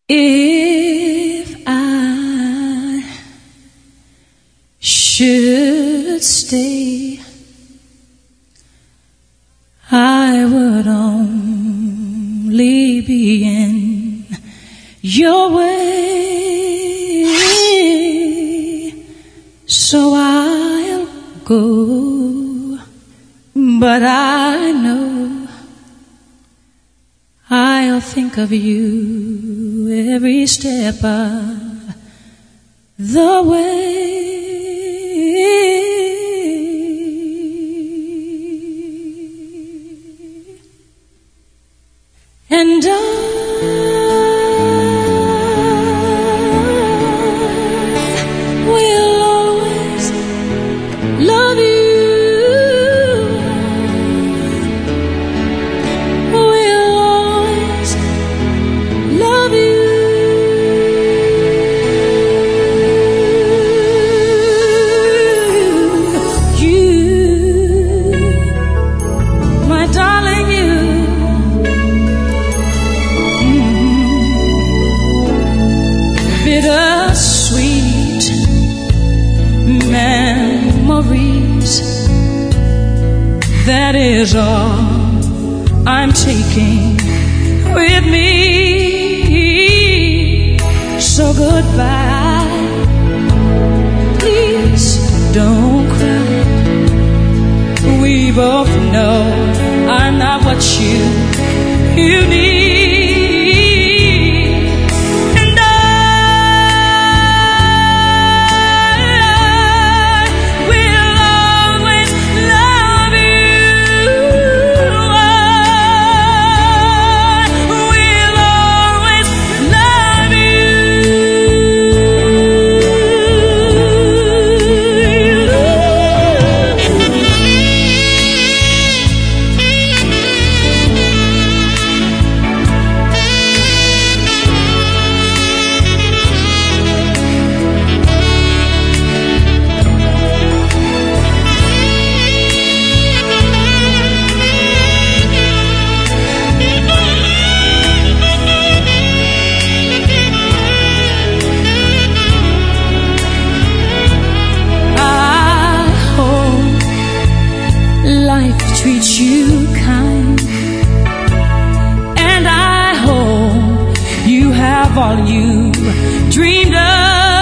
If I should stay, I would only be in your way, so I'll go, but I know I'll think of you every step of the way. And I will always love you. Will always love you. You, my darling, you. Bittersweet memories, that is all I'm taking with me. So goodbye, please don't cry. We both know I'm not what you need. Treat you kind, and I hope you have all you dreamed of.